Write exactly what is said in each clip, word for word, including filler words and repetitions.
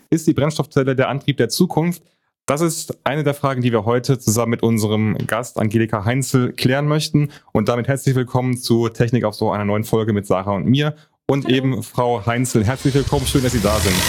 Ist die Brennstoffzelle der Antrieb der Zukunft? Das ist eine der Fragen, die wir heute zusammen mit unserem Gast Angelika Heinzel klären möchten. Und damit herzlich willkommen zu Technik auf so einer neuen Folge mit Sarah und mir. Und Hallo. Eben Frau Heinzel. Herzlich willkommen, schön, dass Sie da sind.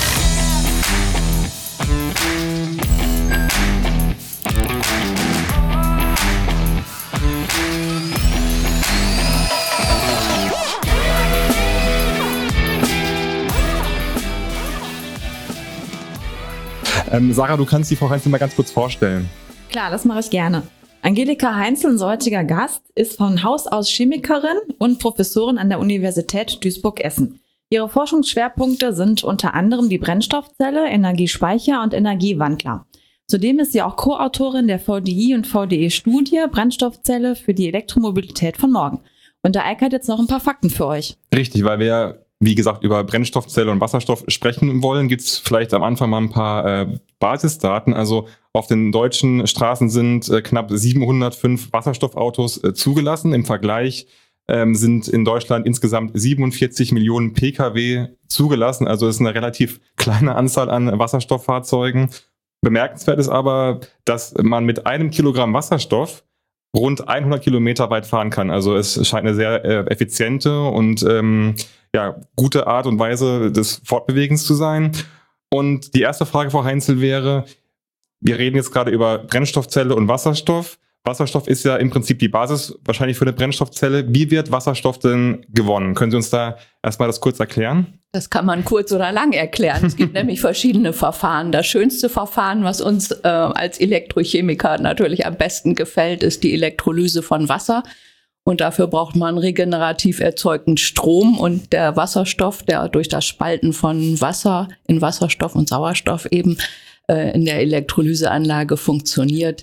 Ähm, Sarah, du kannst die Frau Heinzel mal ganz kurz vorstellen. Klar, das mache ich gerne. Angelika Heinzel, unser heutiger Gast, ist von Haus aus Chemikerin und Professorin an der Universität Duisburg-Essen. Ihre Forschungsschwerpunkte sind unter anderem die Brennstoffzelle, Energiespeicher und Energiewandler. Zudem ist sie auch Co-Autorin der V D I und V D E-Studie Brennstoffzelle für die Elektromobilität von morgen. Und da Eike hat jetzt noch ein paar Fakten für euch. Richtig, weil wir, wie gesagt, über Brennstoffzelle und Wasserstoff sprechen wollen, gibt es vielleicht am Anfang mal ein paar äh, Basisdaten. Also auf den deutschen Straßen sind äh, knapp siebenhundertfünf Wasserstoffautos äh, zugelassen. Im Vergleich ähm, sind in Deutschland insgesamt siebenundvierzig Millionen Pkw zugelassen. Also ist eine relativ kleine Anzahl an Wasserstofffahrzeugen. Bemerkenswert ist aber, dass man mit einem Kilogramm Wasserstoff rund hundert Kilometer weit fahren kann. Also es scheint eine sehr äh, effiziente und ähm, ja, gute Art und Weise des Fortbewegens zu sein. Und die erste Frage, Frau Heinzel, wäre, wir reden jetzt gerade über Brennstoffzelle und Wasserstoff. Wasserstoff ist ja im Prinzip die Basis wahrscheinlich für eine Brennstoffzelle. Wie wird Wasserstoff denn gewonnen? Können Sie uns da erstmal das kurz erklären? Das kann man kurz oder lang erklären. Es gibt nämlich verschiedene Verfahren. Das schönste Verfahren, was uns äh, als Elektrochemiker natürlich am besten gefällt, ist die Elektrolyse von Wasser. Und dafür braucht man regenerativ erzeugten Strom. Und der Wasserstoff, der durch das Spalten von Wasser in Wasserstoff und Sauerstoff eben äh, in der Elektrolyseanlage funktioniert,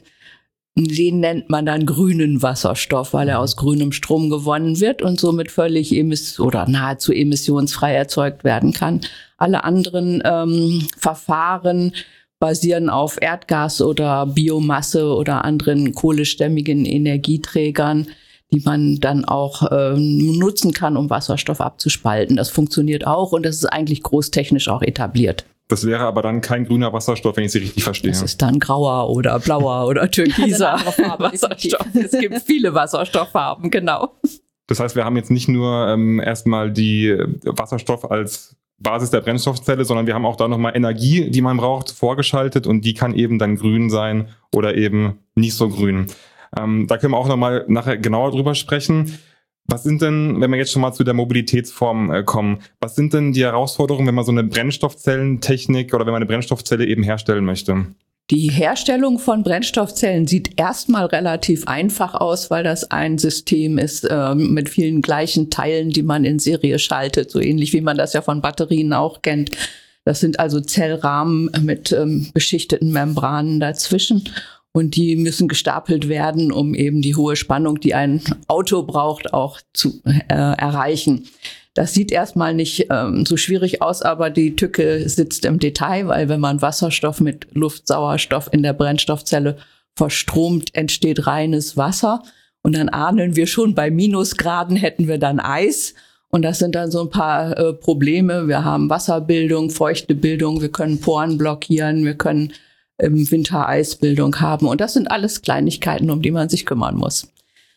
den nennt man dann grünen Wasserstoff, weil er aus grünem Strom gewonnen wird und somit völlig emiss- oder nahezu emissionsfrei erzeugt werden kann. Alle anderen ähm, Verfahren basieren auf Erdgas oder Biomasse oder anderen kohlestämmigen Energieträgern, die man dann auch äh, nutzen kann, um Wasserstoff abzuspalten. Das funktioniert auch und das ist eigentlich großtechnisch auch etabliert. Das wäre aber dann kein grüner Wasserstoff, wenn ich Sie richtig verstehe. Das ist dann grauer oder blauer oder türkiser Wasserstoff. Es gibt viele Wasserstofffarben, genau. Das heißt, wir haben jetzt nicht nur ähm, erstmal die Wasserstoff als Basis der Brennstoffzelle, sondern wir haben auch da nochmal Energie, die man braucht, vorgeschaltet und die kann eben dann grün sein oder eben nicht so grün. Ähm, da können wir auch nochmal nachher genauer drüber sprechen. Was sind denn, wenn wir jetzt schon mal zu der Mobilitätsform äh, kommen, was sind denn die Herausforderungen, wenn man so eine Brennstoffzellentechnik oder wenn man eine Brennstoffzelle eben herstellen möchte? Die Herstellung von Brennstoffzellen sieht erstmal relativ einfach aus, weil das ein System ist äh, mit vielen gleichen Teilen, die man in Serie schaltet, so ähnlich wie man das ja von Batterien auch kennt. Das sind also Zellrahmen mit ähm, beschichteten Membranen dazwischen. Und die müssen gestapelt werden, um eben die hohe Spannung, die ein Auto braucht, auch zu äh, erreichen. Das sieht erstmal nicht ähm, so schwierig aus, aber die Tücke sitzt im Detail, weil wenn man Wasserstoff mit Luftsauerstoff in der Brennstoffzelle verstromt, entsteht reines Wasser. Und dann ahnen wir schon, bei Minusgraden hätten wir dann Eis. Und das sind dann so ein paar äh, Probleme. Wir haben Wasserbildung, feuchte Bildung, wir können Poren blockieren, wir können im Winter Eisbildung haben. Und das sind alles Kleinigkeiten, um die man sich kümmern muss.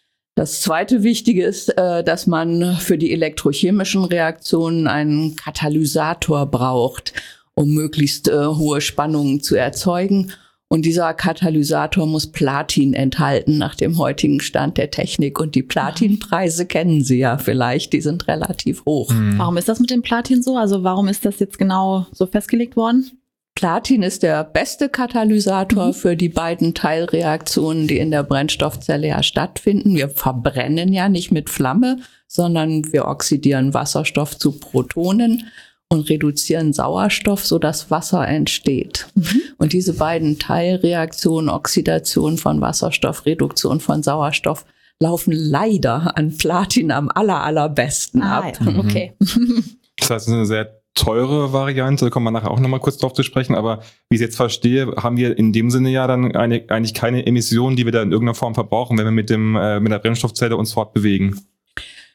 Das zweite Wichtige ist, dass man für die elektrochemischen Reaktionen einen Katalysator braucht, um möglichst hohe Spannungen zu erzeugen. Und dieser Katalysator muss Platin enthalten nach dem heutigen Stand der Technik. Und die Platinpreise kennen Sie ja vielleicht, die sind relativ hoch. Mhm. Warum ist das mit dem Platin so? Also warum ist das jetzt genau so festgelegt worden? Platin ist der beste Katalysator mhm. für die beiden Teilreaktionen, die in der Brennstoffzelle ja stattfinden. Wir verbrennen ja nicht mit Flamme, sondern wir oxidieren Wasserstoff zu Protonen und reduzieren Sauerstoff, sodass Wasser entsteht. Mhm. Und diese beiden Teilreaktionen, Oxidation von Wasserstoff, Reduktion von Sauerstoff, laufen leider an Platin am aller, allerbesten ah, ab. Ja. Okay. Das heißt, es ist eine sehr teure Variante, da kommen wir nachher auch nochmal kurz drauf zu sprechen, aber wie ich es jetzt verstehe, haben wir in dem Sinne ja dann eine, eigentlich keine Emissionen, die wir da in irgendeiner Form verbrauchen, wenn wir mit dem äh, mit der Brennstoffzelle uns fortbewegen.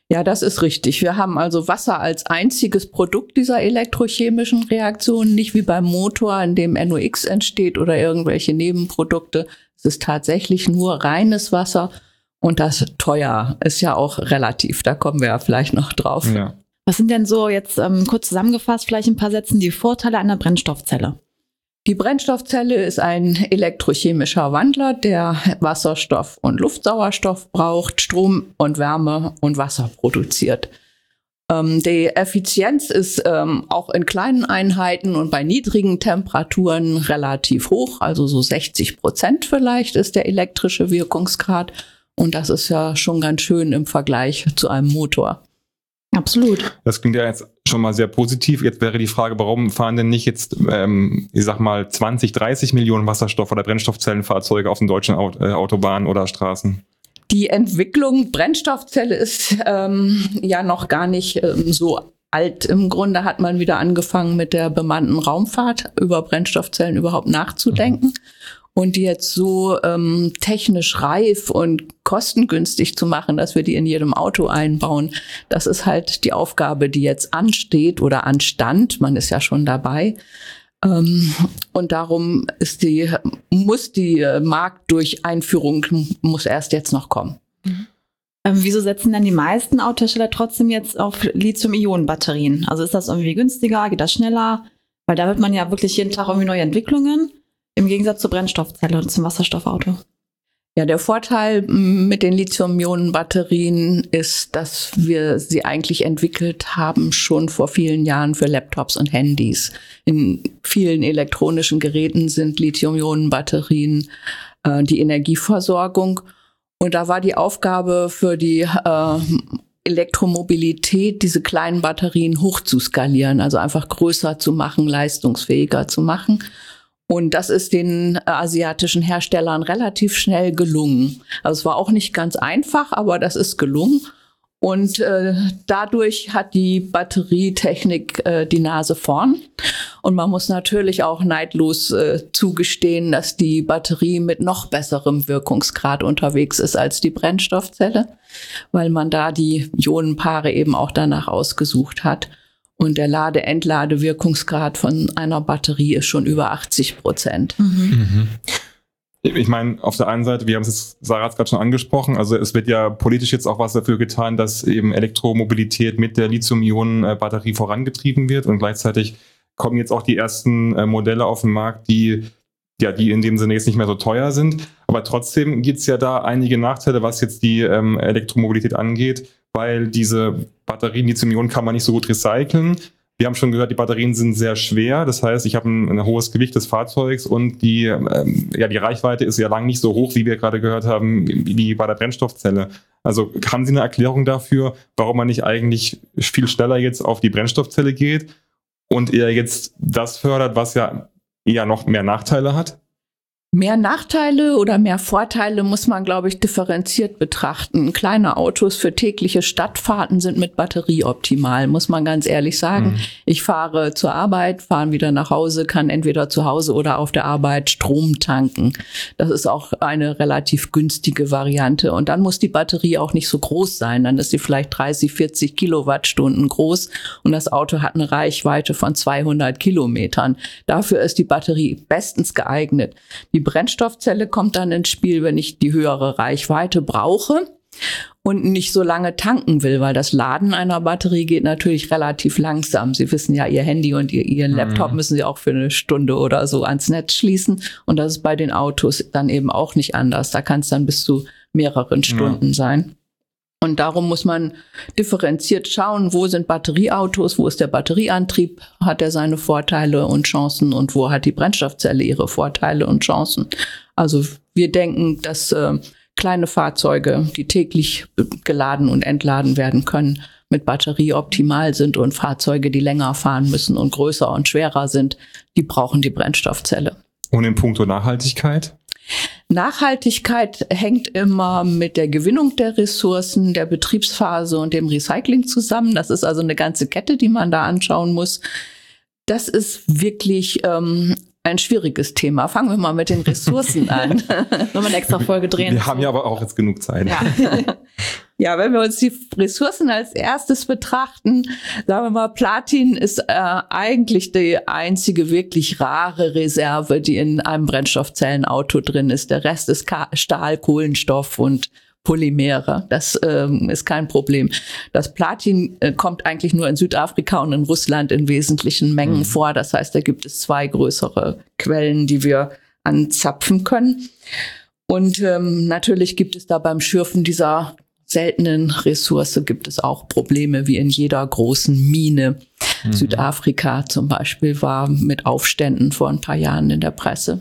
Ja, das ist richtig. Wir haben also Wasser als einziges Produkt dieser elektrochemischen Reaktion, nicht wie beim Motor, in dem N O x entsteht oder irgendwelche Nebenprodukte. Es ist tatsächlich nur reines Wasser und das teuer ist ja auch relativ. Da kommen wir ja vielleicht noch drauf. Ja. Was sind denn so jetzt ähm, kurz zusammengefasst, vielleicht ein paar Sätzen, die Vorteile einer Brennstoffzelle? Die Brennstoffzelle ist ein elektrochemischer Wandler, der Wasserstoff und Luftsauerstoff braucht, Strom und Wärme und Wasser produziert. Ähm, die Effizienz ist ähm, auch in kleinen Einheiten und bei niedrigen Temperaturen relativ hoch, also so sechzig Prozent vielleicht ist der elektrische Wirkungsgrad. Und das ist ja schon ganz schön im Vergleich zu einem Motor. Absolut. Das klingt ja jetzt schon mal sehr positiv. Jetzt wäre die Frage, warum fahren denn nicht jetzt, ähm, ich sag mal, zwanzig, dreißig Millionen Wasserstoff- oder Brennstoffzellenfahrzeuge auf den deutschen Aut- äh, Autobahnen oder Straßen? Die Entwicklung Brennstoffzelle ist ähm, ja noch gar nicht ähm, so alt. Im Grunde hat man wieder angefangen mit der bemannten Raumfahrt über Brennstoffzellen überhaupt nachzudenken. Mhm. Und die jetzt so ähm, technisch reif und kostengünstig zu machen, dass wir die in jedem Auto einbauen, das ist halt die Aufgabe, die jetzt ansteht oder anstand. Man ist ja schon dabei. Ähm, und darum ist die, muss die äh, Marktdurcheinführung muss erst jetzt noch kommen. Mhm. Ähm, wieso setzen denn die meisten Autohersteller trotzdem jetzt auf Lithium-Ionen-Batterien? Also ist das irgendwie günstiger? Geht das schneller? Weil da wird man ja wirklich jeden Tag irgendwie neue Entwicklungen. Im Gegensatz zur Brennstoffzelle und zum Wasserstoffauto. Ja, der Vorteil mit den Lithium-Ionen-Batterien ist, dass wir sie eigentlich entwickelt haben schon vor vielen Jahren für Laptops und Handys. In vielen elektronischen Geräten sind Lithium-Ionen-Batterien äh, die Energieversorgung. Und da war die Aufgabe für die äh, Elektromobilität, diese kleinen Batterien hochzuskalieren, also einfach größer zu machen, leistungsfähiger zu machen. Und das ist den asiatischen Herstellern relativ schnell gelungen. Also es war auch nicht ganz einfach, aber das ist gelungen. Und äh, dadurch hat die Batterietechnik äh, die Nase vorn. Und man muss natürlich auch neidlos äh, zugestehen, dass die Batterie mit noch besserem Wirkungsgrad unterwegs ist als die Brennstoffzelle, weil man da die Ionenpaare eben auch danach ausgesucht hat. Und der Lade-Entlade-Wirkungsgrad von einer Batterie ist schon über achtzig Prozent. Mhm. Ich meine, auf der einen Seite, wir haben es jetzt, Sarah hat es gerade schon angesprochen, also es wird ja politisch jetzt auch was dafür getan, dass eben Elektromobilität mit der Lithium-Ionen-Batterie vorangetrieben wird und gleichzeitig kommen jetzt auch die ersten äh, Modelle auf den Markt, die ja, die in dem Sinne jetzt nicht mehr so teuer sind. Aber trotzdem gibt es ja da einige Nachteile, was jetzt die ähm, Elektromobilität angeht, weil diese Batterien, Lithium-Ionen kann man nicht so gut recyceln. Wir haben schon gehört, die Batterien sind sehr schwer. Das heißt, ich habe ein, ein hohes Gewicht des Fahrzeugs und die, ähm, ja, die Reichweite ist ja lang nicht so hoch, wie wir gerade gehört haben, wie bei der Brennstoffzelle. Also haben Sie eine Erklärung dafür, warum man nicht eigentlich viel schneller jetzt auf die Brennstoffzelle geht und eher jetzt das fördert, was ja eher noch mehr Nachteile hat? Mehr Nachteile oder mehr Vorteile muss man, glaube ich, differenziert betrachten. Kleine Autos für tägliche Stadtfahrten sind mit Batterie optimal, muss man ganz ehrlich sagen. Mhm. Ich fahre zur Arbeit, fahre wieder nach Hause, kann entweder zu Hause oder auf der Arbeit Strom tanken. Das ist auch eine relativ günstige Variante. Und dann muss die Batterie auch nicht so groß sein. Dann ist sie vielleicht dreißig, vierzig Kilowattstunden groß und das Auto hat eine Reichweite von zweihundert Kilometern. Dafür ist die Batterie bestens geeignet. Die Brennstoffzelle kommt dann ins Spiel, wenn ich die höhere Reichweite brauche und nicht so lange tanken will, weil das Laden einer Batterie geht natürlich relativ langsam. Sie wissen ja, Ihr Handy und ihr, Ihren Laptop mhm. müssen Sie auch für eine Stunde oder so ans Netz schließen. Und das ist bei den Autos dann eben auch nicht anders. Da kann es dann bis zu mehreren Stunden ja. sein. Und darum muss man differenziert schauen, wo sind Batterieautos, wo ist der Batterieantrieb, hat er seine Vorteile und Chancen und wo hat die Brennstoffzelle ihre Vorteile und Chancen. Also wir denken, dass äh, kleine Fahrzeuge, die täglich geladen und entladen werden können, mit Batterie optimal sind und Fahrzeuge, die länger fahren müssen und größer und schwerer sind, die brauchen die Brennstoffzelle. Und in puncto Nachhaltigkeit? Nachhaltigkeit hängt immer mit der Gewinnung der Ressourcen, der Betriebsphase und dem Recycling zusammen. Das ist also eine ganze Kette, die man da anschauen muss. Das ist wirklich ähm, ein schwieriges Thema. Fangen wir mal mit den Ressourcen an. Wenn wir eine extra Folge drehen. Wir haben ja aber auch jetzt genug Zeit. Ja. Ja, wenn wir uns die Ressourcen als erstes betrachten, sagen wir mal, Platin ist äh, eigentlich die einzige wirklich rare Reserve, die in einem Brennstoffzellenauto drin ist. Der Rest ist Ka- Stahl, Kohlenstoff und Polymere. Das ähm, ist kein Problem. Das Platin äh, kommt eigentlich nur in Südafrika und in Russland in wesentlichen Mengen mhm. vor. Das heißt, da gibt es zwei größere Quellen, die wir anzapfen können. Und ähm, natürlich gibt es da beim Schürfen dieser seltenen Ressource gibt es auch Probleme wie in jeder großen Mine. Mhm. Südafrika zum Beispiel war mit Aufständen vor ein paar Jahren in der Presse.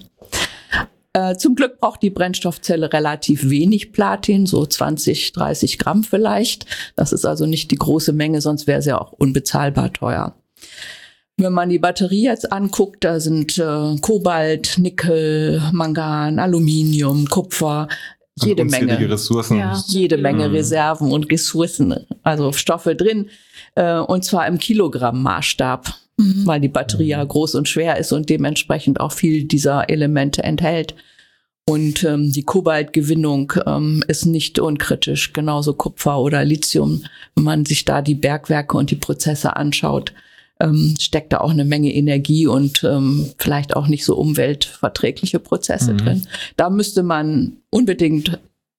Äh, zum Glück braucht die Brennstoffzelle relativ wenig Platin, so zwanzig, dreißig Gramm vielleicht. Das ist also nicht die große Menge, sonst wäre sie auch unbezahlbar teuer. Wenn man die Batterie jetzt anguckt, da sind äh, Kobalt, Nickel, Mangan, Aluminium, Kupfer, jede Menge Ressourcen. Ja, jede Menge mhm. Reserven und Ressourcen, also Stoffe drin, äh, und zwar im Kilogramm-Maßstab, mhm. weil die Batterie ja groß und schwer ist und dementsprechend auch viel dieser Elemente enthält. Und ähm, die Kobaltgewinnung ähm, ist nicht unkritisch, genauso Kupfer oder Lithium. Wenn man sich da die Bergwerke und die Prozesse anschaut, ähm, steckt da auch eine Menge Energie und ähm, vielleicht auch nicht so umweltverträgliche Prozesse mhm. drin. Da müsste man unbedingt,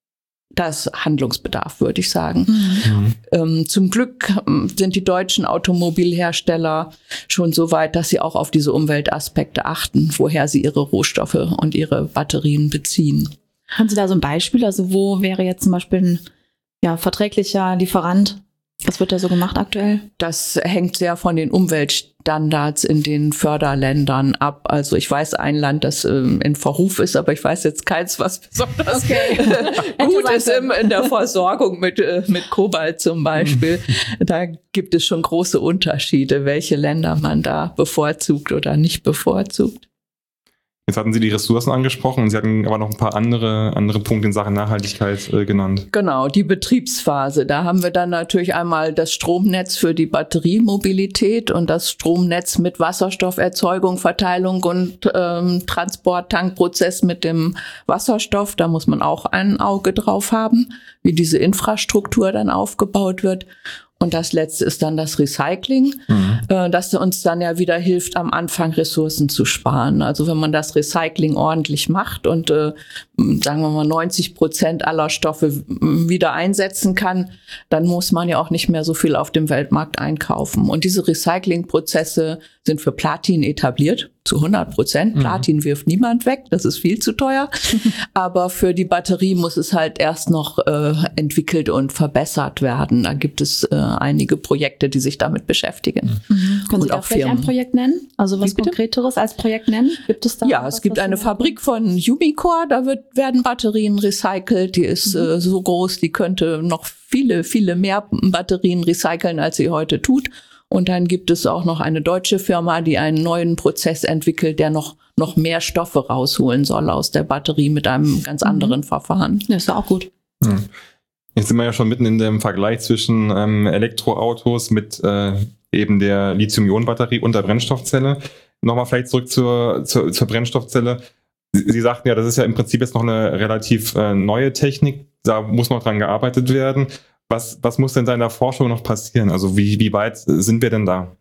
das Handlungsbedarf, würde ich sagen. Mhm. Ähm, zum Glück ähm, sind die deutschen Automobilhersteller schon so weit, dass sie auch auf diese Umweltaspekte achten, woher sie ihre Rohstoffe und ihre Batterien beziehen. Haben Sie da so ein Beispiel? Also wo wäre jetzt zum Beispiel ein ja, verträglicher Lieferant? Was wird da so gemacht aktuell? Das hängt sehr von den Umweltstandards in den Förderländern ab. Also ich weiß ein Land, das ähm, in Verruf ist, aber ich weiß jetzt keins, was besonders okay. gut ist im, in der Versorgung mit, äh, mit Kobalt zum Beispiel. Da gibt es schon große Unterschiede, welche Länder man da bevorzugt oder nicht bevorzugt. Jetzt hatten Sie die Ressourcen angesprochen und Sie hatten aber noch ein paar andere, andere Punkte in Sachen Nachhaltigkeit äh, genannt. Genau, die Betriebsphase. Da haben wir dann natürlich einmal das Stromnetz für die Batteriemobilität und das Stromnetz mit Wasserstofferzeugung, Verteilung und ähm, Transport, Tankprozess mit dem Wasserstoff. Da muss man auch ein Auge drauf haben, wie diese Infrastruktur dann aufgebaut wird. Und das letzte ist dann das Recycling, mhm. äh, das uns dann ja wieder hilft, am Anfang Ressourcen zu sparen. Also wenn man das Recycling ordentlich macht und äh, sagen wir mal neunzig Prozent aller Stoffe wieder einsetzen kann, dann muss man ja auch nicht mehr so viel auf dem Weltmarkt einkaufen. Und diese Recyclingprozesse sind für Platin etabliert, zu hundert Prozent. Mhm. Platin wirft niemand weg, das ist viel zu teuer. Aber für die Batterie muss es halt erst noch äh, entwickelt und verbessert werden. Da gibt es äh, einige Projekte, die sich damit beschäftigen. Mhm. Können Sie da vielleicht ein Projekt nennen? Also was Konkreteres als Projekt nennen? Gibt es da? Ja, es gibt eine Fabrik von Umicore, da wird, werden Batterien recycelt. Die ist mhm. äh, so groß, die könnte noch viele, viele mehr Batterien recyceln, als sie heute tut. Und dann gibt es auch noch eine deutsche Firma, die einen neuen Prozess entwickelt, der noch, noch mehr Stoffe rausholen soll aus der Batterie mit einem ganz anderen mhm. Verfahren. Das ist ja auch gut. Mhm. Jetzt sind wir ja schon mitten in dem Vergleich zwischen ähm, Elektroautos mit äh, eben der Lithium-Ionen-Batterie und der Brennstoffzelle. Nochmal vielleicht zurück zur, zur, zur Brennstoffzelle. Sie, Sie sagten ja, das ist ja im Prinzip jetzt noch eine relativ äh, neue Technik. Da muss noch dran gearbeitet werden. Was, was muss denn da in der Forschung noch passieren? Also wie, wie weit sind wir denn da?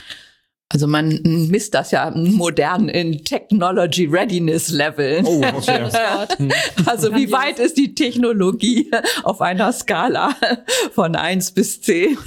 Also man misst das ja modern in Technology Readiness Level. Oh, okay. Also wie weit ist die Technologie auf einer Skala von eins bis zehn?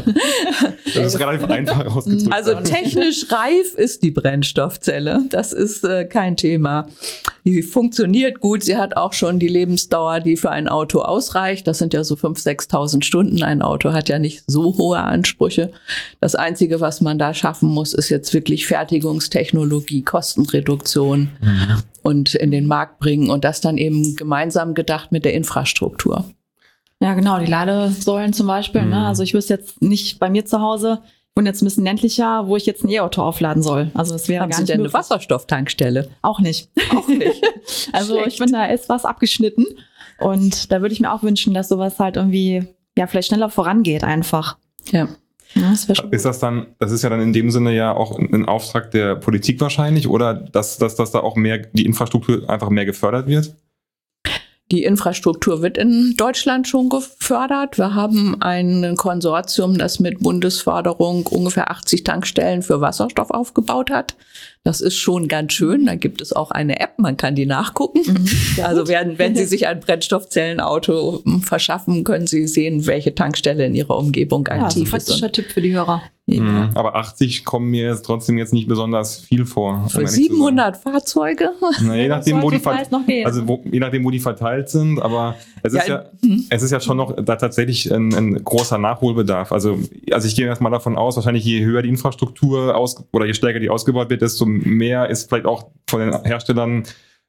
Das ist relativ einfach ausgedrückt. Also technisch reif ist die Brennstoffzelle. Das ist äh, kein Thema. Die funktioniert gut. Sie hat auch schon die Lebensdauer, die für ein Auto ausreicht. Das sind ja so fünftausend, sechstausend Stunden. Ein Auto hat ja nicht so hohe Ansprüche. Das Einzige, was man da schaffen muss, ist jetzt wirklich Fertigungstechnologie, Kostenreduktion mhm. und in den Markt bringen und das dann eben gemeinsam gedacht mit der Infrastruktur. Ja, genau, die Ladesäulen zum Beispiel. Mhm. Ne? Also ich wüsste jetzt nicht bei mir zu Hause, ich wohne jetzt ein bisschen ländlicher, wo ich jetzt ein E-Auto aufladen soll. Also das wäre Haben gar Sie nicht denn möglich. Eine Wasserstofftankstelle? Auch nicht. Auch nicht. Also Schlecht. Ich bin da etwas abgeschnitten und da würde ich mir auch wünschen, dass sowas halt irgendwie ja vielleicht schneller vorangeht einfach. Ja. Ja, das schon ist das dann, das ist ja dann in dem Sinne ja auch ein Auftrag der Politik wahrscheinlich, oder dass, dass, dass da auch mehr die Infrastruktur einfach mehr gefördert wird? Die Infrastruktur wird in Deutschland schon gefördert. Wir haben ein Konsortium, das mit Bundesförderung ungefähr achtzig Tankstellen für Wasserstoff aufgebaut hat. Das ist schon ganz schön. Da gibt es auch eine App, man kann die nachgucken. Mhm. Also werden, wenn Sie sich ein Brennstoffzellenauto verschaffen, können Sie sehen, welche Tankstelle in Ihrer Umgebung aktiv ja, ist. Praktischer und Tipp für die Hörer. Ja. Mhm. Aber achtzig kommen mir jetzt trotzdem jetzt nicht besonders viel vor. Für siebenhundert Fahrzeuge? Na, je nachdem, wo die, noch gehen. also wo, je nachdem, wo die verteilt sind. Aber es ist ja, ja es ist ja schon noch da tatsächlich ein, ein großer Nachholbedarf. Also, also ich gehe erst mal davon aus, wahrscheinlich je höher die Infrastruktur aus, oder je stärker die ausgebaut wird, desto mehr ist vielleicht auch von den Herstellern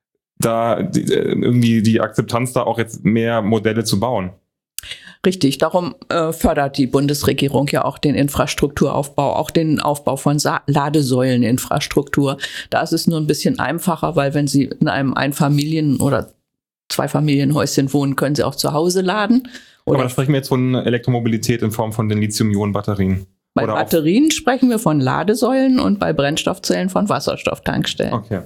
da die, irgendwie die Akzeptanz, da auch jetzt mehr Modelle zu bauen. Richtig, darum äh, fördert die Bundesregierung ja auch den Infrastrukturaufbau, auch den Aufbau von Sa- Ladesäuleninfrastruktur. Da ist es nur ein bisschen einfacher, weil wenn Sie in einem Einfamilien- oder Zweifamilienhäuschen wohnen, können Sie auch zu Hause laden. Oder Aber da sprechen wir jetzt von Elektromobilität in Form von den Lithium-Ionen-Batterien. Bei oder Batterien sprechen wir von Ladesäulen und bei Brennstoffzellen von Wasserstofftankstellen. Okay.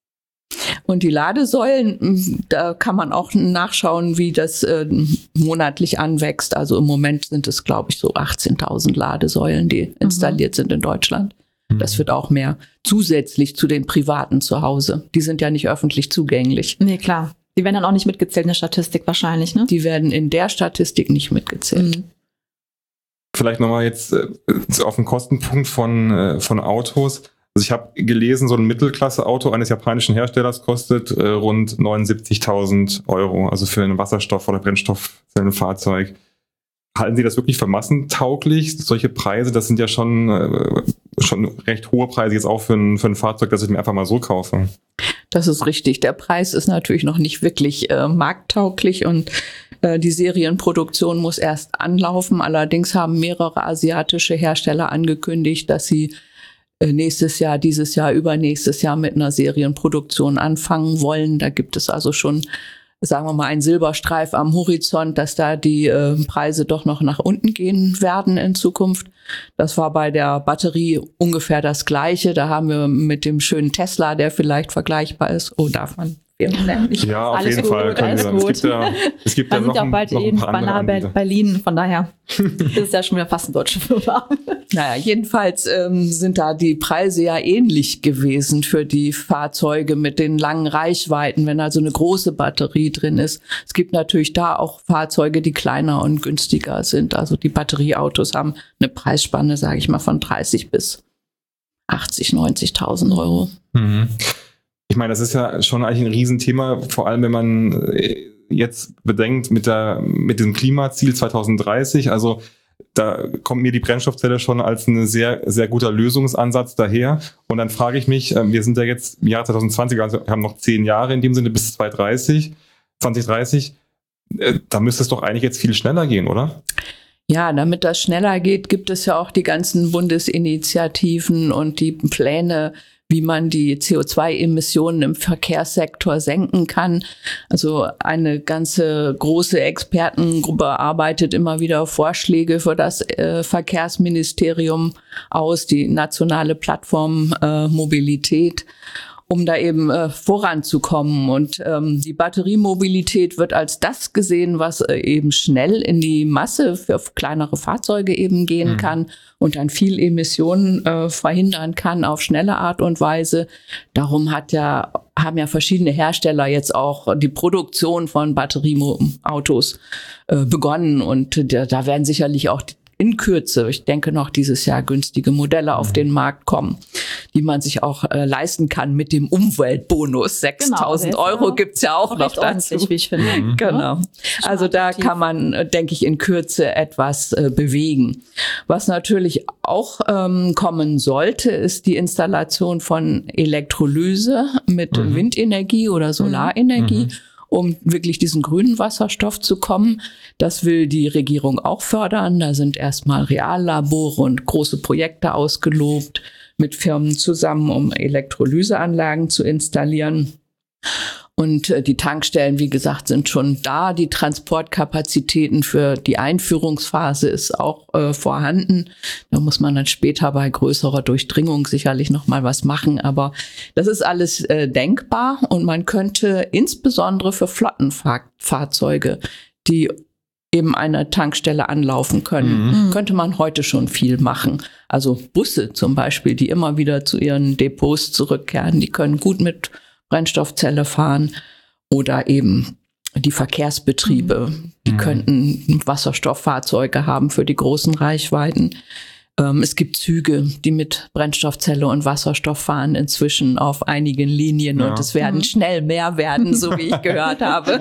Und die Ladesäulen, da kann man auch nachschauen, wie das äh, monatlich anwächst. Also im Moment sind es, glaube ich, so achtzehntausend Ladesäulen, die installiert mhm. sind in Deutschland. Mhm. Das wird auch mehr zusätzlich zu den privaten zu Hause. Die sind ja nicht öffentlich zugänglich. Nee, klar. Die werden dann auch nicht mitgezählt in der Statistik wahrscheinlich, ne? Die werden in der Statistik nicht mitgezählt. Mhm. Vielleicht nochmal jetzt äh, auf den Kostenpunkt von, äh, von Autos. Also ich habe gelesen, so ein Mittelklasse-Auto eines japanischen Herstellers kostet äh, rund neunundsiebzigtausend Euro, also für ein Wasserstoff- oder Brennstoffzellenfahrzeug. Halten Sie das wirklich für massentauglich? Solche Preise, das sind ja schon, äh, schon recht hohe Preise jetzt auch für ein, für ein Fahrzeug, das ich mir einfach mal so kaufe. Das ist richtig. Der Preis ist natürlich noch nicht wirklich äh, markttauglich und äh, die Serienproduktion muss erst anlaufen. Allerdings haben mehrere asiatische Hersteller angekündigt, dass sie nächstes Jahr, dieses Jahr, übernächstes Jahr mit einer Serienproduktion anfangen wollen. Da gibt es also schon, sagen wir mal, einen Silberstreif am Horizont, dass da die äh, Preise doch noch nach unten gehen werden in Zukunft. Das war bei der Batterie ungefähr das Gleiche. Da haben wir mit dem schönen Tesla, der vielleicht vergleichbar ist. Oh, darf man? Ja, auf alles jeden gut, Fall. Können alles wir. gut. Es gibt ja, es gibt Wir ja sind noch, ja auch bald noch ein in paar andere Banal Berlin, von daher ist es ja schon wieder fast eine deutsche Firma. Naja, jedenfalls ähm, sind da die Preise ja ähnlich gewesen für die Fahrzeuge mit den langen Reichweiten, wenn also eine große Batterie drin ist. Es gibt natürlich da auch Fahrzeuge, die kleiner und günstiger sind. Also die Batterieautos haben eine Preisspanne, sage ich mal, von dreißig bis achtzig, neunzigtausend Euro. Mhm. Ich meine, das ist ja schon eigentlich ein Riesenthema, vor allem wenn man jetzt bedenkt mit der mit dem Klimaziel zwanzig dreißig, also da kommt mir die Brennstoffzelle schon als ein sehr, sehr guter Lösungsansatz daher. Und dann frage ich mich, wir sind ja jetzt im Jahr zwanzig zwanzig, also wir haben noch zehn Jahre in dem Sinne bis zwanzig dreißig, zwanzig dreißig, da müsste es doch eigentlich jetzt viel schneller gehen, oder? Ja, damit das schneller geht, gibt es ja auch die ganzen Bundesinitiativen und die Pläne, wie man die C O zwei Emissionen im Verkehrssektor senken kann. Also eine ganze große Expertengruppe arbeitet immer wieder Vorschläge für das äh, Verkehrsministerium aus, die nationale Plattform äh, Mobilität, um da eben äh, voranzukommen. Und ähm, die Batteriemobilität wird als das gesehen, was äh, eben schnell in die Masse für kleinere Fahrzeuge eben gehen mhm. kann und dann viel Emissionen äh, verhindern kann auf schnelle Art und Weise. Darum hat ja, haben ja verschiedene Hersteller jetzt auch die Produktion von Batterieautos äh, begonnen. Und da, da werden sicherlich auch die in Kürze, ich denke noch dieses Jahr, günstige Modelle auf den Markt kommen, die man sich auch äh, leisten kann mit dem Umweltbonus. sechstausend genau, Euro gibt's ja auch noch dazu. Wie ich finde. Mhm. Genau. Also da kann man, denke ich, in Kürze etwas äh, bewegen. Was natürlich auch ähm, kommen sollte, ist die Installation von Elektrolyse mit mhm. Windenergie oder Solarenergie. Mhm. um wirklich diesen grünen Wasserstoff zu kommen. Das will die Regierung auch fördern. Da sind erstmal Reallabore und große Projekte ausgelobt mit Firmen zusammen, um Elektrolyseanlagen zu installieren. Und äh, die Tankstellen, wie gesagt, sind schon da. Die Transportkapazitäten für die Einführungsphase ist auch äh, vorhanden. Da muss man dann später bei größerer Durchdringung sicherlich noch mal was machen. Aber das ist alles äh, denkbar. Und man könnte insbesondere für Flottenfahrzeuge, die eben eine Tankstelle anlaufen können, mhm. könnte man heute schon viel machen. Also Busse zum Beispiel, die immer wieder zu ihren Depots zurückkehren, die können gut mit Brennstoffzelle fahren, oder eben die Verkehrsbetriebe, mhm. die mhm. könnten Wasserstofffahrzeuge haben für die großen Reichweiten. Ähm, es gibt Züge, die mit Brennstoffzelle und Wasserstoff fahren inzwischen auf einigen Linien, ja. und es werden mhm. schnell mehr werden, so wie ich gehört habe.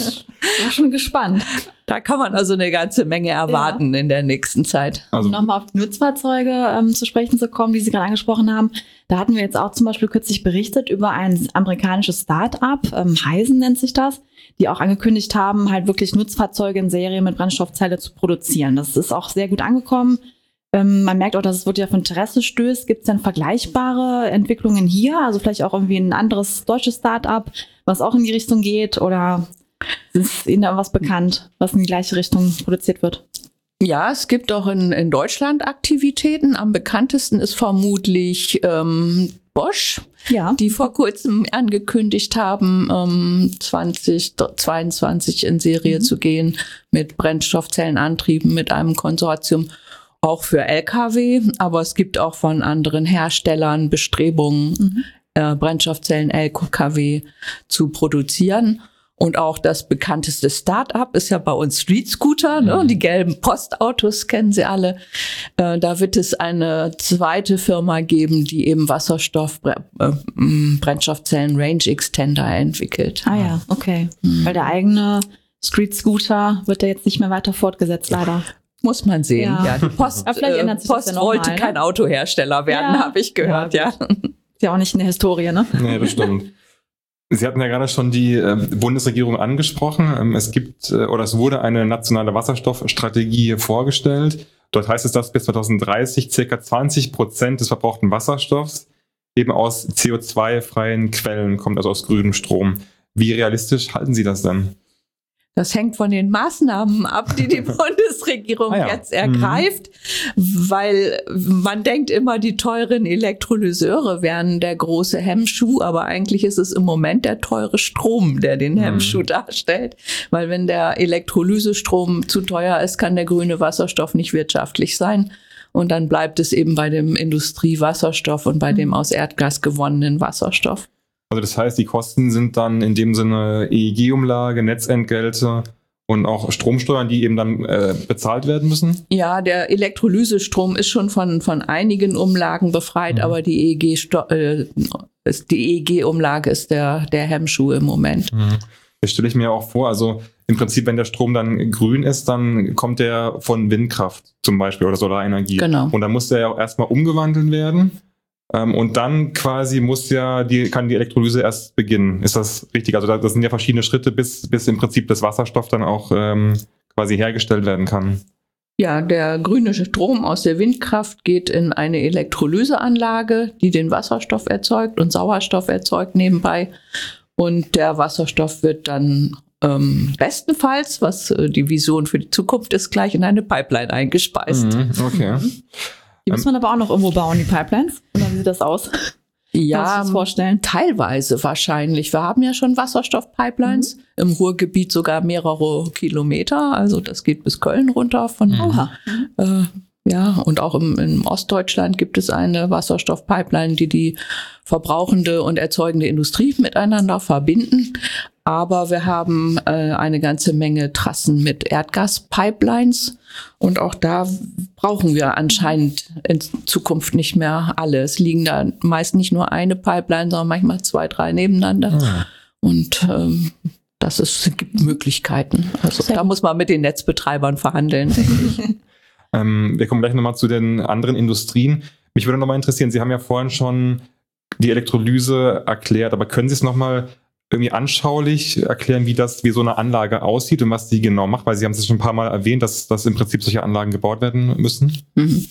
Ich bin schon gespannt. Da kann man also eine ganze Menge erwarten ja. in der nächsten Zeit. Also, um nochmal auf die Nutzfahrzeuge ähm, zu sprechen zu kommen, die Sie gerade angesprochen haben. Da hatten wir jetzt auch zum Beispiel kürzlich berichtet über ein amerikanisches Start-up, ähm, Hyzen nennt sich das, die auch angekündigt haben, halt wirklich Nutzfahrzeuge in Serie mit Brennstoffzelle zu produzieren. Das ist auch sehr gut angekommen. Ähm, man merkt auch, dass es wirklich auf Interesse stößt. Gibt es denn vergleichbare Entwicklungen hier? Also vielleicht auch irgendwie ein anderes deutsches Start-up, was auch in die Richtung geht? Oder ist Ihnen da was bekannt, was in die gleiche Richtung produziert wird? Ja, es gibt auch in, in Deutschland Aktivitäten. Am bekanntesten ist vermutlich ähm, Bosch, ja. die vor kurzem angekündigt haben, ähm, zwanzig zweiundzwanzig in Serie mhm. zu gehen mit Brennstoffzellenantrieben, mit einem Konsortium. Auch für L K W, aber es gibt auch von anderen Herstellern Bestrebungen, mhm. äh, Brennstoffzellen-L K W zu produzieren. Und auch das bekannteste Start-up ist ja bei uns Street Scooter, ne? Die gelben Postautos kennen Sie alle. Äh, da wird es eine zweite Firma geben, die eben Wasserstoff, äh, Brennstoffzellen Range Extender entwickelt. Ah ja, okay. Mhm. Weil der eigene Street Scooter wird ja jetzt nicht mehr weiter fortgesetzt, leider. Muss man sehen, ja. ja. Die Post, äh, Post ja wollte mal, ne? kein Autohersteller werden, ja. habe ich gehört, ja. ja. Ist ja auch nicht in der Historie, ne? Nee, das stimmt. Sie hatten ja gerade schon die äh, Bundesregierung angesprochen. Ähm, es gibt äh, oder es wurde eine nationale Wasserstoffstrategie vorgestellt. Dort heißt es, dass bis zwanzig dreißig circa zwanzig Prozent des verbrauchten Wasserstoffs eben aus C O zwei freien Quellen kommt, also aus grünem Strom. Wie realistisch halten Sie das denn? Das hängt von den Maßnahmen ab, die die Bundesregierung ah ja. jetzt ergreift, mhm. weil man denkt immer, die teuren Elektrolyseure wären der große Hemmschuh, aber eigentlich ist es im Moment der teure Strom, der den Hemmschuh mhm. darstellt, weil wenn der Elektrolysestrom zu teuer ist, kann der grüne Wasserstoff nicht wirtschaftlich sein. Und dann bleibt es eben bei dem Industriewasserstoff und bei mhm. dem aus Erdgas gewonnenen Wasserstoff. Also das heißt, die Kosten sind dann in dem Sinne E E G-Umlage, Netzentgelte und auch Stromsteuern, die eben dann äh, bezahlt werden müssen? Ja, der Elektrolysestrom ist schon von, von einigen Umlagen befreit, mhm. aber die E E G Sto- äh, ist, die E E G-Umlage ist der, der Hemmschuh im Moment. Mhm. Das stelle ich mir auch vor, also im Prinzip, wenn der Strom dann grün ist, dann kommt der von Windkraft zum Beispiel oder Solarenergie. Genau. Und dann muss der ja auch erstmal umgewandelt werden. Ähm, und dann quasi muss ja die, kann die Elektrolyse erst beginnen. Ist das richtig? Also das sind ja verschiedene Schritte, bis, bis im Prinzip das Wasserstoff dann auch ähm, quasi hergestellt werden kann. Ja, der grüne Strom aus der Windkraft geht in eine Elektrolyseanlage, die den Wasserstoff erzeugt und Sauerstoff erzeugt nebenbei. Und der Wasserstoff wird dann ähm, bestenfalls, was äh, die Vision für die Zukunft ist, gleich in eine Pipeline eingespeist. Mhm, okay. Die muss man aber auch noch irgendwo bauen, die Pipelines. Oder wie sieht das aus? Ja, Kannst du das vorstellen? Teilweise wahrscheinlich. Wir haben ja schon Wasserstoff-Pipelines, mhm. im Ruhrgebiet sogar mehrere Kilometer. Also das geht bis Köln runter von. Mhm. Äh, ja, und auch im, im Ostdeutschland gibt es eine Wasserstoff-Pipeline, die die verbrauchende und erzeugende Industrie miteinander verbinden. Aber wir haben äh, eine ganze Menge Trassen mit Erdgas-Pipelines. Und auch da brauchen wir anscheinend in Zukunft nicht mehr alle. Es liegen da meist nicht nur eine Pipeline, sondern manchmal zwei, drei nebeneinander. Ah. Und ähm, das ist, gibt Möglichkeiten. Also da muss man mit den Netzbetreibern verhandeln, denke ich. ähm, wir kommen gleich nochmal zu den anderen Industrien. Mich würde nochmal interessieren, Sie haben ja vorhin schon die Elektrolyse erklärt, aber können Sie es nochmal irgendwie anschaulich erklären, wie das, wie so eine Anlage aussieht und was die genau macht, weil Sie haben es schon ein paar Mal erwähnt, dass, dass im Prinzip solche Anlagen gebaut werden müssen. Mhm.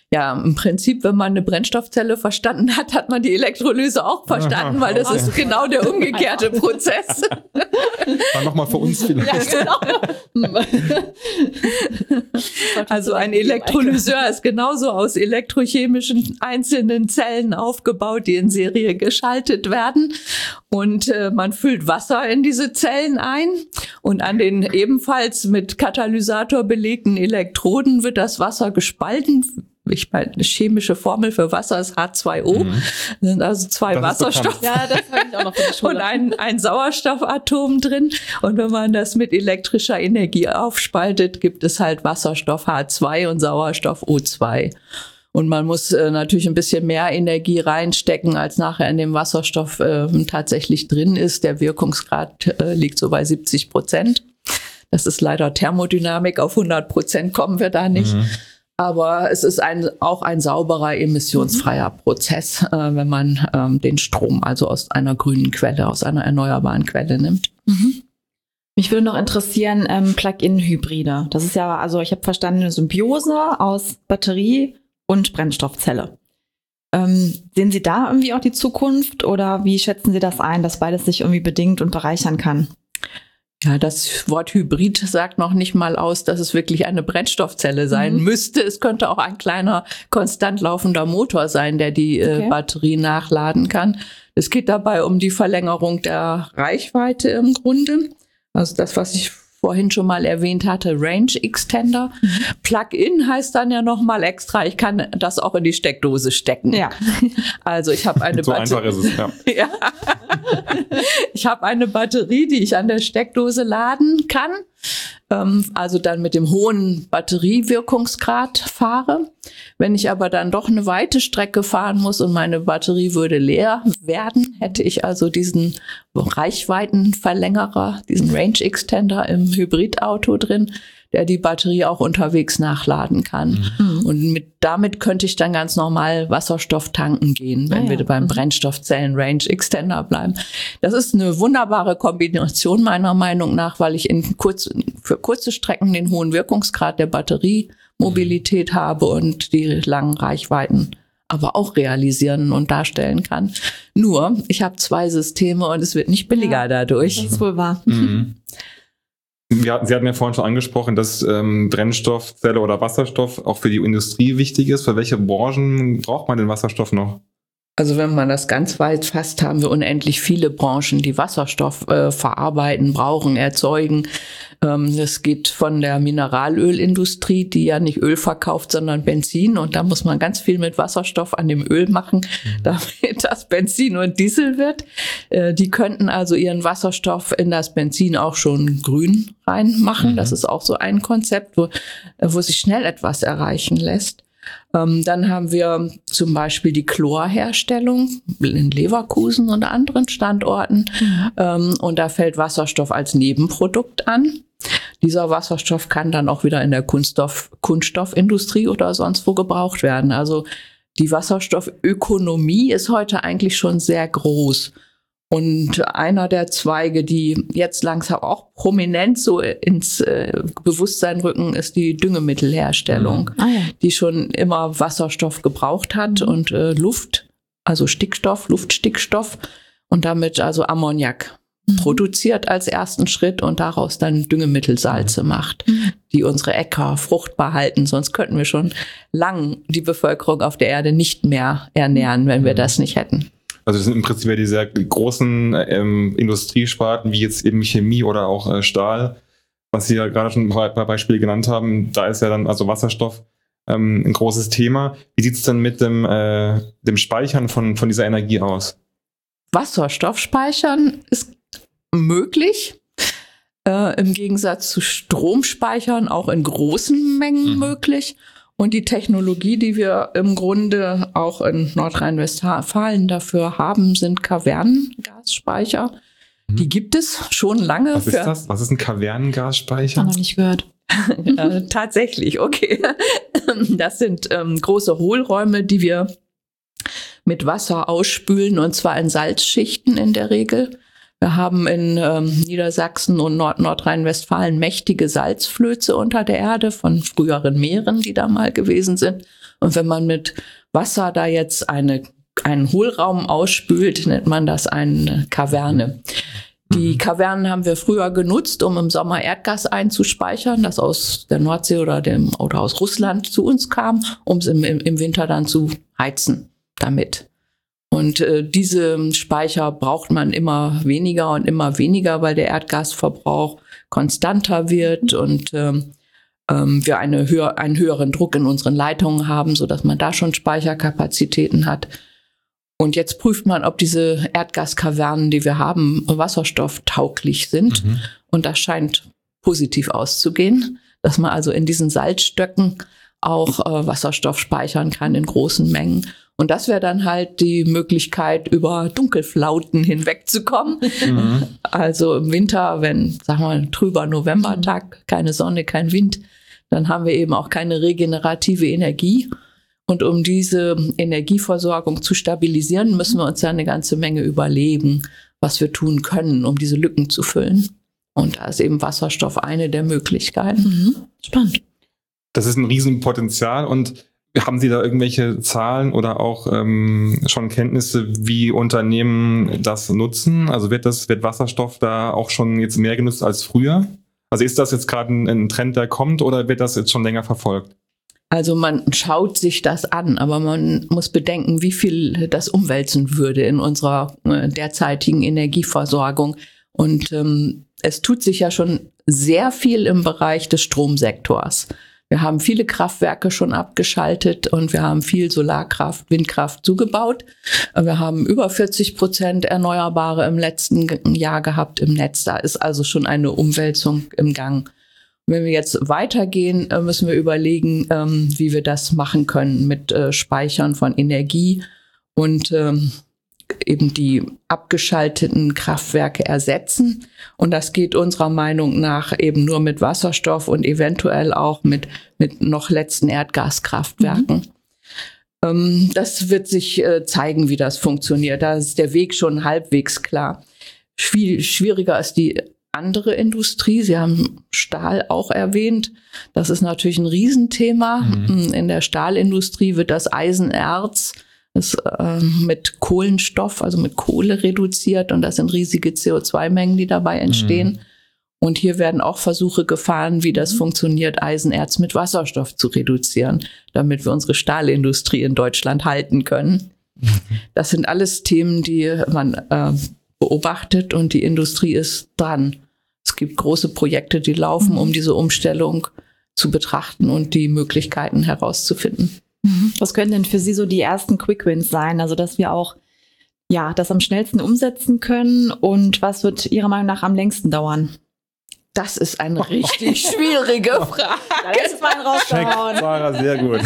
Ja, im Prinzip, wenn man eine Brennstoffzelle verstanden hat, hat man die Elektrolyse auch verstanden, weil das ist genau der umgekehrte Prozess. Dann nochmal für uns vielleicht. Ja, genau. Also ein Elektrolyseur ist genauso aus elektrochemischen einzelnen Zellen aufgebaut, die in Serie geschaltet werden. Und äh, man füllt Wasser in diese Zellen ein und an den ebenfalls mit Katalysator belegten Elektroden wird das Wasser gespalten. Ich meine, eine chemische Formel für Wasser ist H zwei O. Mhm. Das sind also zwei das Wasserstoff ja, das habe ich auch noch von der Schule. Und ein, ein Sauerstoffatom drin. Und wenn man das mit elektrischer Energie aufspaltet, gibt es halt Wasserstoff H zwei und Sauerstoff O zwei. Und man muss äh, natürlich ein bisschen mehr Energie reinstecken, als nachher in dem Wasserstoff äh, tatsächlich drin ist. Der Wirkungsgrad äh, liegt so bei siebzig Prozent. Das ist leider Thermodynamik. Auf hundert Prozent kommen wir da nicht. Mhm. Aber es ist ein, auch ein sauberer, emissionsfreier mhm. Prozess, äh, wenn man ähm, den Strom also aus einer grünen Quelle, aus einer erneuerbaren Quelle nimmt. Mhm. Mich würde noch interessieren, ähm, Plug-in-Hybride. Das ist ja, also ich habe verstanden, eine Symbiose aus Batterie und Brennstoffzelle. Ähm, sehen Sie da irgendwie auch die Zukunft oder wie schätzen Sie das ein, dass beides sich irgendwie bedingt und bereichern kann? Ja, das Wort Hybrid sagt noch nicht mal aus, dass es wirklich eine Brennstoffzelle sein mhm. müsste. Es könnte auch ein kleiner, konstant laufender Motor sein, der die okay. äh, Batterie nachladen kann. Es geht dabei um die Verlängerung der Reichweite im Grunde. Also das, was ich vorhin schon mal erwähnt hatte, Range Extender. Mhm. Plug-in heißt dann ja noch mal extra, ich kann das auch in die Steckdose stecken. Ja. Also ich habe eine so Batterie. So einfach ist es, ja. ja. Ich habe eine Batterie, die ich an der Steckdose laden kann. Ähm, also dann mit dem hohen Batteriewirkungsgrad fahre. Wenn ich aber dann doch eine weite Strecke fahren muss und meine Batterie würde leer werden, hätte ich also diesen Reichweitenverlängerer, diesen Range Extender im Hybridauto drin, der die Batterie auch unterwegs nachladen kann. Mhm. Und mit, damit könnte ich dann ganz normal Wasserstoff tanken gehen, wenn ah, ja. wir beim Brennstoffzellen Range Extender bleiben. Das ist eine wunderbare Kombination meiner Meinung nach, weil ich in kurz, für kurze Strecken den hohen Wirkungsgrad der Batteriemobilität mhm. habe und die langen Reichweiten aber auch realisieren und darstellen kann. Nur, ich habe zwei Systeme und es wird nicht billiger ja, dadurch. Das ist wohl wahr. Mhm. Wir hatten, Sie hatten ja vorhin schon angesprochen, dass ähm, Brennstoffzelle oder Wasserstoff auch für die Industrie wichtig ist. Für welche Branchen braucht man den Wasserstoff noch? Also wenn man das ganz weit fasst, haben wir unendlich viele Branchen, die Wasserstoff äh, verarbeiten, brauchen, erzeugen. Ähm, es geht von der Mineralölindustrie, die ja nicht Öl verkauft, sondern Benzin. Und da muss man ganz viel mit Wasserstoff an dem Öl machen, mhm. damit das Benzin und Diesel wird. Äh, die könnten also ihren Wasserstoff in das Benzin auch schon grün reinmachen. Mhm. Das ist auch so ein Konzept, wo, wo sich schnell etwas erreichen lässt. Ähm, dann haben wir zum Beispiel die Chlorherstellung in Leverkusen und anderen Standorten. Mhm. Ähm, und da fällt Wasserstoff als Nebenprodukt an. Dieser Wasserstoff kann dann auch wieder in der Kunststoff, Kunststoffindustrie oder sonst wo gebraucht werden. Also die Wasserstoffökonomie ist heute eigentlich schon sehr groß. Und einer der Zweige, die jetzt langsam auch prominent so ins äh, Bewusstsein rücken, ist die Düngemittelherstellung, mhm. ah, ja. die schon immer Wasserstoff gebraucht hat mhm. und äh, Luft, also Stickstoff, Luftstickstoff und damit also Ammoniak mhm. produziert als ersten Schritt und daraus dann Düngemittelsalze mhm. macht, mhm. die unsere Äcker fruchtbar halten. Sonst könnten wir schon lang die Bevölkerung auf der Erde nicht mehr ernähren, wenn wir mhm. das nicht hätten. Also das sind im Prinzip ja diese großen ähm, Industriesparten, wie jetzt eben Chemie oder auch äh, Stahl, was Sie ja gerade schon ein paar, paar Beispiele genannt haben. Da ist ja dann also Wasserstoff ähm, ein großes Thema. Wie sieht es denn mit dem, äh, dem Speichern von, von dieser Energie aus? Wasserstoff speichern ist möglich. Äh, im Gegensatz zu Stromspeichern auch in großen Mengen mhm. möglich. Und die Technologie, die wir im Grunde auch in Nordrhein-Westfalen dafür haben, sind Kavernengasspeicher. Mhm. Die gibt es schon lange. Was ist das? Was ist ein Kavernengasspeicher? Hab noch nicht gehört. äh, tatsächlich, okay. Das sind ähm, große Hohlräume, die wir mit Wasser ausspülen, und zwar in Salzschichten in der Regel. Wir haben in ähm, Niedersachsen und Nord- Nordrhein-Westfalen mächtige Salzflöze unter der Erde von früheren Meeren, die da mal gewesen sind. Und wenn man mit Wasser da jetzt eine, einen Hohlraum ausspült, nennt man das eine Kaverne. Die Kavernen haben wir früher genutzt, um im Sommer Erdgas einzuspeichern, das aus der Nordsee oder, dem, oder aus Russland zu uns kam, um es im, im Winter dann zu heizen damit. Und äh, diese Speicher braucht man immer weniger und immer weniger, weil der Erdgasverbrauch konstanter wird und ähm, ähm, wir eine höher, einen höheren Druck in unseren Leitungen haben, sodass man da schon Speicherkapazitäten hat. Und jetzt prüft man, ob diese Erdgaskavernen, die wir haben, wasserstofftauglich sind. Mhm. Und das scheint positiv auszugehen, dass man also in diesen Salzstöcken auch äh, Wasserstoff speichern kann in großen Mengen. Und das wäre dann halt die Möglichkeit, über Dunkelflauten hinwegzukommen. Mhm. Also im Winter, wenn, sagen wir mal, ein trüber Novembertag, keine Sonne, kein Wind, dann haben wir eben auch keine regenerative Energie. Und um diese Energieversorgung zu stabilisieren, müssen wir uns ja eine ganze Menge überlegen, was wir tun können, um diese Lücken zu füllen. Und da ist eben Wasserstoff eine der Möglichkeiten. Mhm. Spannend. Das ist ein Riesenpotenzial. Und haben Sie da irgendwelche Zahlen oder auch ähm, schon Kenntnisse, wie Unternehmen das nutzen? Also wird das, wird Wasserstoff da auch schon jetzt mehr genutzt als früher? Also ist das jetzt gerade ein, ein Trend, der kommt, oder wird das jetzt schon länger verfolgt? Also man schaut sich das an, aber man muss bedenken, wie viel das umwälzen würde in unserer äh, derzeitigen Energieversorgung. Und ähm, es tut sich ja schon sehr viel im Bereich des Stromsektors. Wir haben viele Kraftwerke schon abgeschaltet und wir haben viel Solarkraft, Windkraft zugebaut. Wir haben über vierzig Prozent Erneuerbare im letzten Jahr gehabt im Netz. Da ist also schon eine Umwälzung im Gang. Wenn wir jetzt weitergehen, müssen wir überlegen, wie wir das machen können mit Speichern von Energie und eben die abgeschalteten Kraftwerke ersetzen. Und das geht unserer Meinung nach eben nur mit Wasserstoff und eventuell auch mit, mit noch letzten Erdgaskraftwerken. Mhm. Das wird sich zeigen, wie das funktioniert. Da ist der Weg schon halbwegs klar. Viel schwieriger ist die andere Industrie. Sie haben Stahl auch erwähnt. Das ist natürlich ein Riesenthema. Mhm. In der Stahlindustrie wird das Eisenerz ist, äh, mit Kohlenstoff, also mit Kohle reduziert, und das sind riesige C O zwei Mengen, die dabei entstehen. Mhm. Und hier werden auch Versuche gefahren, wie das funktioniert, Eisenerz mit Wasserstoff zu reduzieren, damit wir unsere Stahlindustrie in Deutschland halten können. Mhm. Das sind alles Themen, die man äh, beobachtet, und die Industrie ist dran. Es gibt große Projekte, die laufen, um diese Umstellung zu betrachten und die Möglichkeiten herauszufinden. Was können denn für Sie so die ersten Quick Wins sein? Also, dass wir auch ja das am schnellsten umsetzen können, und was wird Ihrer Meinung nach am längsten dauern? Das ist eine richtig schwierige Frage. Da lässt man raushauen. Sarah, sehr gut.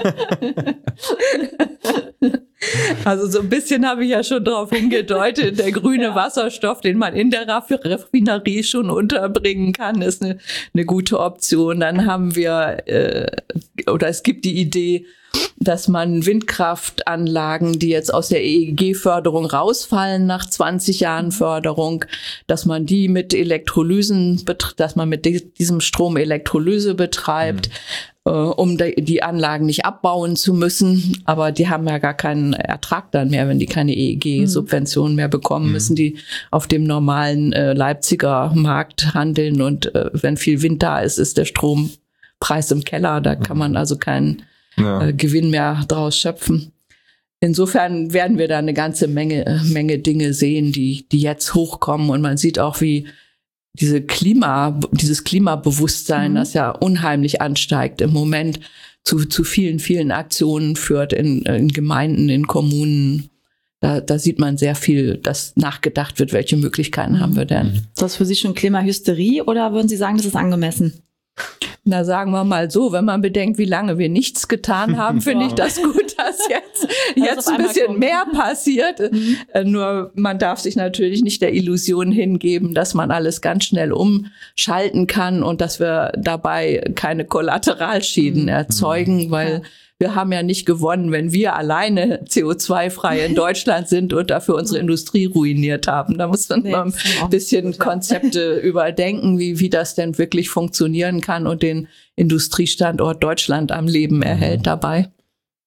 Also so ein bisschen habe ich ja schon darauf hingedeutet, der grüne ja. Wasserstoff, den man in der Raffinerie schon unterbringen kann, ist eine, eine gute Option. Dann haben wir, äh, oder es gibt die Idee, dass man Windkraftanlagen, die jetzt aus der E E G-Förderung rausfallen nach zwanzig Jahren Förderung, dass man die mit Elektrolysen, dass man mit diesem Strom Elektrolyse betreibt, mhm. äh, um die Anlagen nicht abbauen zu müssen. Aber die haben ja gar keinen Ertrag dann mehr, wenn die keine E E G-Subventionen mehr bekommen, mhm. müssen die auf dem normalen äh, Leipziger Markt handeln. Und äh, wenn viel Wind da ist, ist der Strompreis im Keller. Da kann man also keinen Ja. Äh, Gewinn mehr daraus schöpfen. Insofern werden wir da eine ganze Menge, Menge Dinge sehen, die, die jetzt hochkommen. Und man sieht auch, wie diese Klima, dieses Klimabewusstsein, mhm. das ja unheimlich ansteigt im Moment, zu, zu vielen, vielen Aktionen führt in, in Gemeinden, in Kommunen. Da, da sieht man sehr viel, dass nachgedacht wird, welche Möglichkeiten mhm. haben wir denn. Ist das für Sie schon Klimahysterie, oder würden Sie sagen, das ist angemessen? Na, sagen wir mal so, wenn man bedenkt, wie lange wir nichts getan haben, finde ich das gut, dass jetzt, jetzt ein bisschen kommt. mehr passiert. Mhm. Äh, nur man darf sich natürlich nicht der Illusion hingeben, dass man alles ganz schnell umschalten kann und dass wir dabei keine Kollateralschäden mhm. erzeugen, weil ja. wir haben ja nicht gewonnen, wenn wir alleine C O zwei frei in Deutschland sind und dafür unsere Industrie ruiniert haben. Da muss man nee, mal ein bisschen Konzepte überdenken, wie, wie das denn wirklich funktionieren kann und den Industriestandort Deutschland am Leben erhält dabei.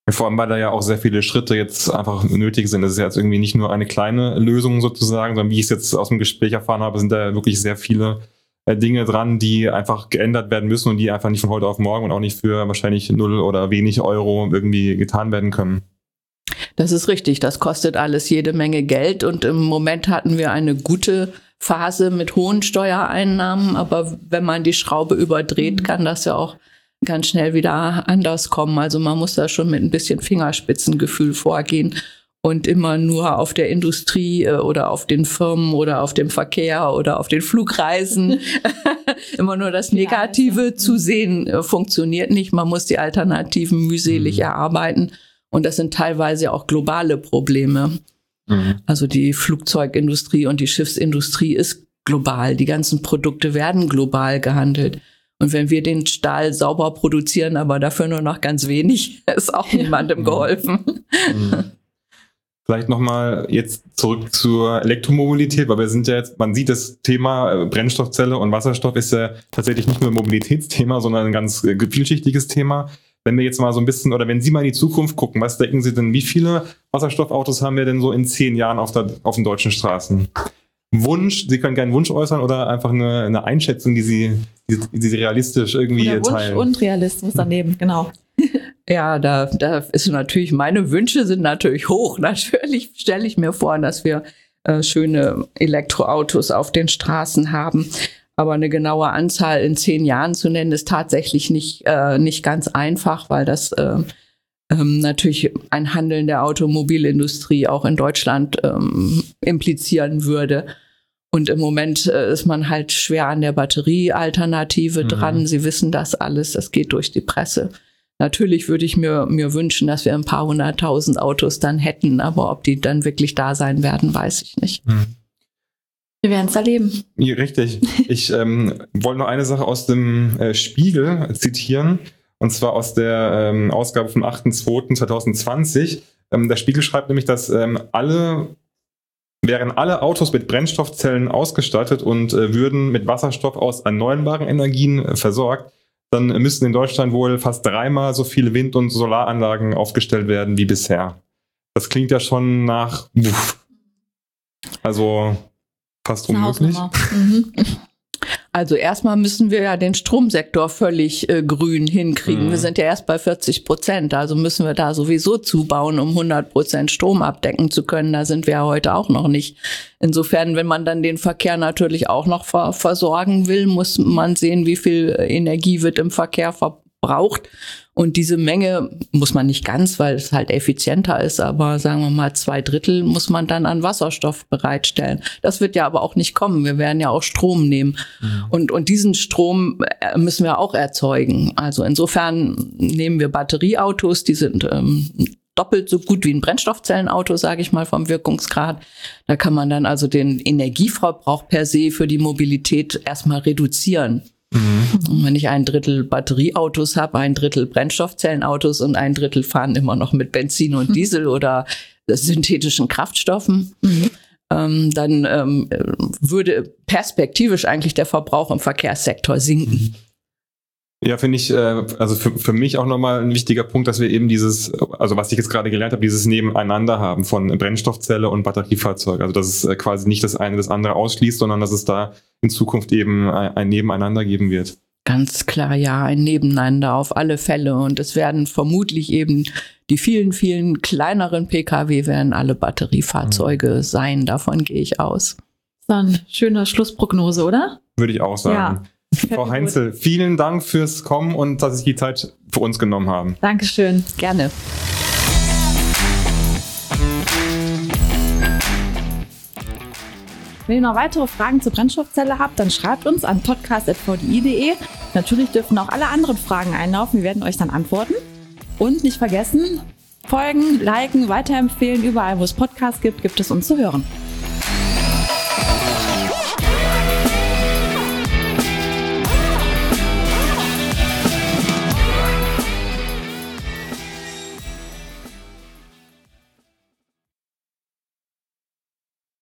Vor allem, weil da ja auch sehr viele Schritte jetzt einfach nötig sind. Das ist ja jetzt irgendwie nicht nur eine kleine Lösung sozusagen, sondern wie ich es jetzt aus dem Gespräch erfahren habe, sind da wirklich sehr viele äh, Dinge dran, die einfach geändert werden müssen und die einfach nicht von heute auf morgen und auch nicht für wahrscheinlich null oder wenig Euro irgendwie getan werden können. Das ist richtig, das kostet alles jede Menge Geld und im Moment hatten wir eine gute Phase mit hohen Steuereinnahmen, aber wenn man die Schraube überdreht, kann das ja auch ganz schnell wieder anders kommen. Also man muss da schon mit ein bisschen Fingerspitzengefühl vorgehen und immer nur auf der Industrie oder auf den Firmen oder auf dem Verkehr oder auf den Flugreisen immer nur das Negative zu sehen, funktioniert nicht. Man muss die Alternativen mühselig erarbeiten und das sind teilweise auch globale Probleme. Mhm. Also die Flugzeugindustrie und die Schiffsindustrie ist global. Die ganzen Produkte werden global gehandelt. Und wenn wir den Stahl sauber produzieren, aber dafür nur noch ganz wenig, ist auch niemandem geholfen. Vielleicht nochmal jetzt zurück zur Elektromobilität, weil wir sind ja jetzt, man sieht das Thema Brennstoffzelle und Wasserstoff ist ja tatsächlich nicht nur ein Mobilitätsthema, sondern ein ganz vielschichtiges Thema. Wenn wir jetzt mal so ein bisschen, oder wenn Sie mal in die Zukunft gucken, was denken Sie denn, wie viele Wasserstoffautos haben wir denn so in zehn Jahren auf, der, auf den deutschen Straßen? Wunsch, Sie können gerne einen Wunsch äußern oder einfach eine, eine Einschätzung, die Sie, die, die Sie realistisch irgendwie oder Wunsch teilen. Und Realismus daneben, genau. Ja, da, da ist natürlich, meine Wünsche sind natürlich hoch. Natürlich stelle ich mir vor, dass wir äh, schöne Elektroautos auf den Straßen haben. Aber eine genaue Anzahl in zehn Jahren zu nennen, ist tatsächlich nicht, äh, nicht ganz einfach, weil das äh, ähm, natürlich ein Handeln der Automobilindustrie auch in Deutschland ähm, implizieren würde. Und im Moment äh, ist man halt schwer an der Batteriealternative mhm. dran. Sie wissen das alles, das geht durch die Presse. Natürlich würde ich mir, mir wünschen, dass wir ein paar hunderttausend Autos dann hätten, aber ob die dann wirklich da sein werden, weiß ich nicht. Mhm. Wir werden es erleben. Ja, richtig. Ich ähm, wollte noch eine Sache aus dem äh, Spiegel zitieren, und zwar aus der ähm, Ausgabe vom achter zweiter zweitausendzwanzig. Ähm, der Spiegel schreibt nämlich, dass ähm, alle, wären alle Autos mit Brennstoffzellen ausgestattet und äh, würden mit Wasserstoff aus erneuerbaren Energien äh, versorgt, dann müssten in Deutschland wohl fast dreimal so viele Wind- und Solaranlagen aufgestellt werden wie bisher. Das klingt ja schon nach, uff, also fast unmöglich. Mhm. Also erstmal müssen wir ja den Stromsektor völlig äh, grün hinkriegen. Mhm. Wir sind ja erst bei vierzig Prozent, also müssen wir da sowieso zubauen, um hundert Prozent Strom abdecken zu können. Da sind wir ja heute auch noch nicht. Insofern, wenn man dann den Verkehr natürlich auch noch ver- versorgen will, muss man sehen, wie viel Energie wird im Verkehr verbraucht. Und diese Menge muss man nicht ganz, weil es halt effizienter ist, aber sagen wir mal zwei Drittel muss man dann an Wasserstoff bereitstellen. Das wird ja aber auch nicht kommen. Wir werden ja auch Strom nehmen. Mhm. Und, und diesen Strom müssen wir auch erzeugen. Also insofern nehmen wir Batterieautos, die sind ähm, doppelt so gut wie ein Brennstoffzellenauto, sage ich mal, vom Wirkungsgrad. Da kann man dann also den Energieverbrauch per se für die Mobilität erstmal reduzieren. Mhm. Und wenn ich ein Drittel Batterieautos habe, ein Drittel Brennstoffzellenautos und ein Drittel fahren immer noch mit Benzin und Diesel mhm. oder synthetischen Kraftstoffen, mhm. ähm, dann ähm, würde perspektivisch eigentlich der Verbrauch im Verkehrssektor sinken. Ja, finde ich, äh, also für, für mich auch nochmal ein wichtiger Punkt, dass wir eben dieses, also was ich jetzt gerade gelernt habe, dieses Nebeneinander haben von Brennstoffzelle und Batteriefahrzeug. Also dass es äh, quasi nicht das eine das andere ausschließt, sondern dass es da in Zukunft eben ein, ein Nebeneinander geben wird. Ganz klar, ja, ein Nebeneinander auf alle Fälle. Und es werden vermutlich eben die vielen, vielen kleineren Pkw werden alle Batteriefahrzeuge mhm. sein. Davon gehe ich aus. Dann schöne Schlussprognose, oder? Würde ich auch sagen. Ja. Frau Heinzel, vielen Dank fürs Kommen und dass Sie die Zeit für uns genommen haben. Dankeschön. Gerne. Wenn ihr noch weitere Fragen zur Brennstoffzelle habt, dann schreibt uns an podcast at v d i punkt d e. Natürlich dürfen auch alle anderen Fragen einlaufen. Wir werden euch dann antworten. Und nicht vergessen, folgen, liken, weiterempfehlen. Überall, wo es Podcasts gibt, gibt es uns zu hören.